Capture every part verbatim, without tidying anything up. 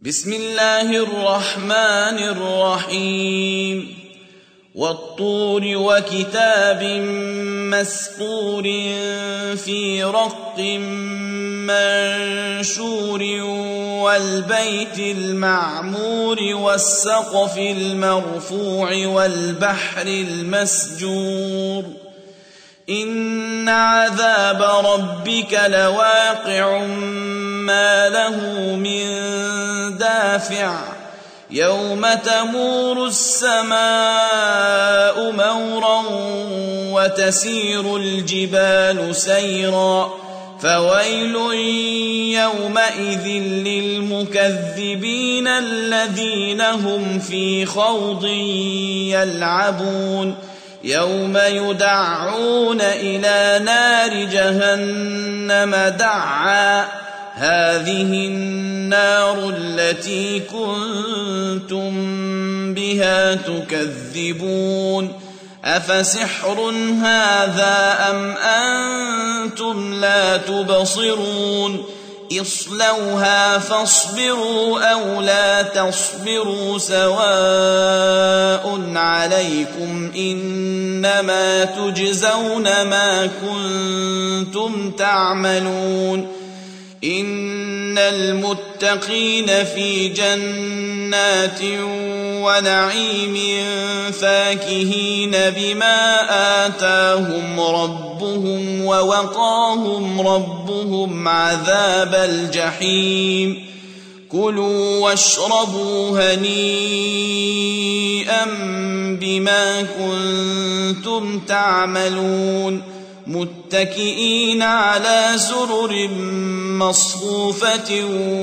بسم الله الرحمن الرحيم والطور وكتاب مسطور في رق منشور والبيت المعمور والسقف المرفوع والبحر المسجور إن عذاب ربك لواقع ما له من دافع يوم تمور السماء مورا وتسير الجبال سيرا فويل يومئذ للمكذبين الذين هم في خوض يلعبون يوم يدعون إلى نار جهنم دعا هذه النار التي كنتم بها تكذبون أفسحر هذا أم أنتم لا تبصرون اصلوها فاصبروا أو لا تصبروا سواء عليكم إنما تجزون ما كنتم تعملون إن المتقين في جنات ونعيم فاكهين بما آتاهم ربهم ووقاهم ربهم عذاب الجحيم كلوا واشربوا هنيئا بما كنتم تعملون متكئين على سرر مصفوفة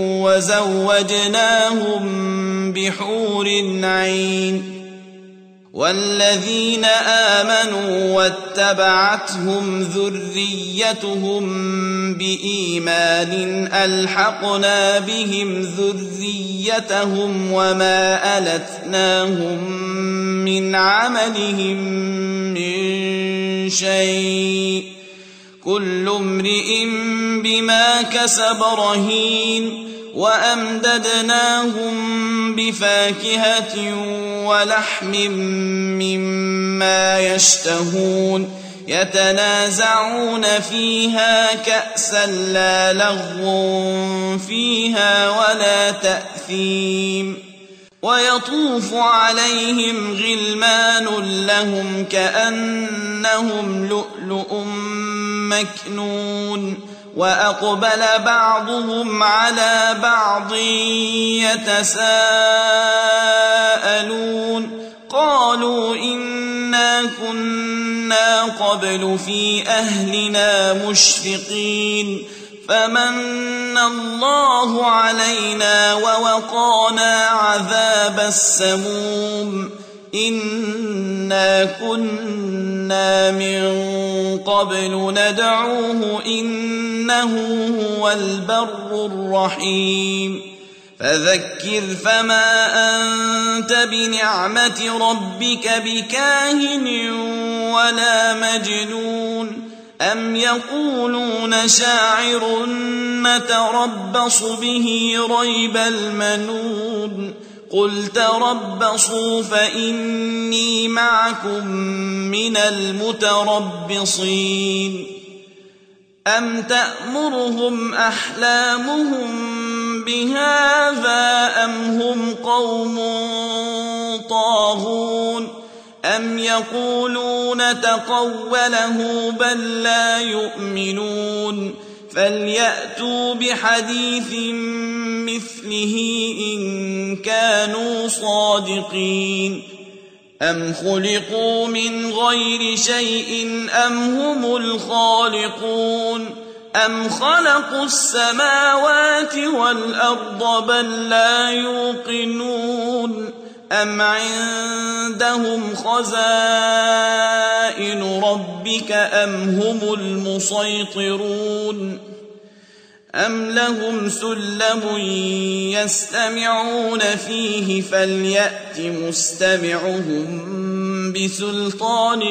وزوجناهم بحور عين والذين آمنوا واتبعتهم ذريتهم بإيمان ألحقنا بهم ذريتهم وما ألتناهم من عملهم من شيء كل امرئ بما كسب رهين وأمددناهم بفاكهة ولحم مما يشتهون يتنازعون فيها كأسا لا لغو فيها ولا تأثيم ويطوف عليهم غلمان لهم كأنهم لؤلؤ مكنون وأقبل بعضهم على بعض يتساءلون قالوا إنا كنا قبل في أهلنا مشفقين فمن الله علينا ووقانا عذاب السموم إنا كنا من قبل ندعوه إنه هو البر الرحيم فذكر فما أنت بنعمة ربك بكاهن ولا مجنون أم يقولون شاعر نتربص به ريب المنون قل تربصوا فإني معكم من المتربصين أم تأمرهم أحلامهم بهذا أم هم قوم طاغون أم يقولون تقوله بل لا يؤمنون فليأتوا بحديث مثله إن كانوا صادقين أم خلقوا من غير شيء أم هم الخالقون أم خلقوا السماوات والأرض بل لا يوقنون أم عندهم خزائن ربك أم هم المسيطرون أم لهم سلم يستمعون فيه فليأت مستمعهم بسلطان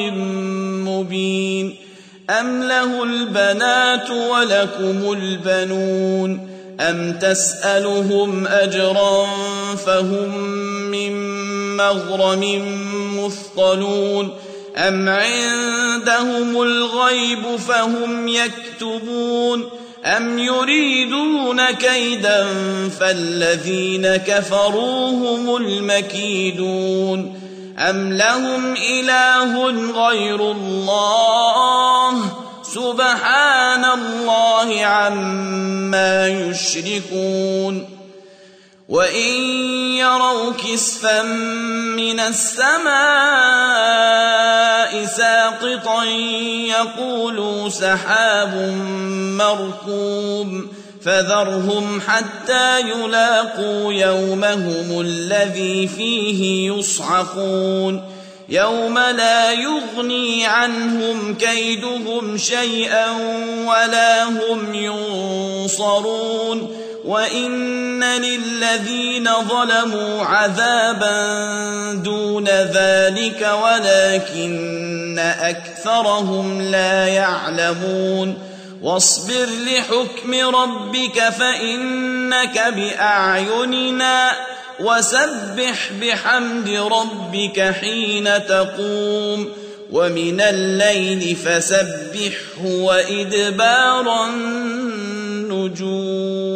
مبين أم له البنات ولكم البنون أم تسألهم أجرا فهم من مغرم مثقلون أم عندهم الغيب فهم يكتبون أم يريدون كيدا فالذين كفروا هم المكيدون أم لهم إله غير الله سبحان الله عما يشركون وإن يروا كسفا من السماء ساقطا يقولوا سحاب مركوم فذرهم حتى يلاقوا يومهم الذي فيه يصعقون يوم لا يغني عنهم كيدهم شيئا ولا هم ينصرون وإن للذين ظلموا عذابا دون ذلك ولكن أكثرهم لا يعلمون واصبر لحكم ربك فإنك بأعيننا وسبح بحمد ربك حين تقوم ومن الليل فسبحه وإدبار النجوم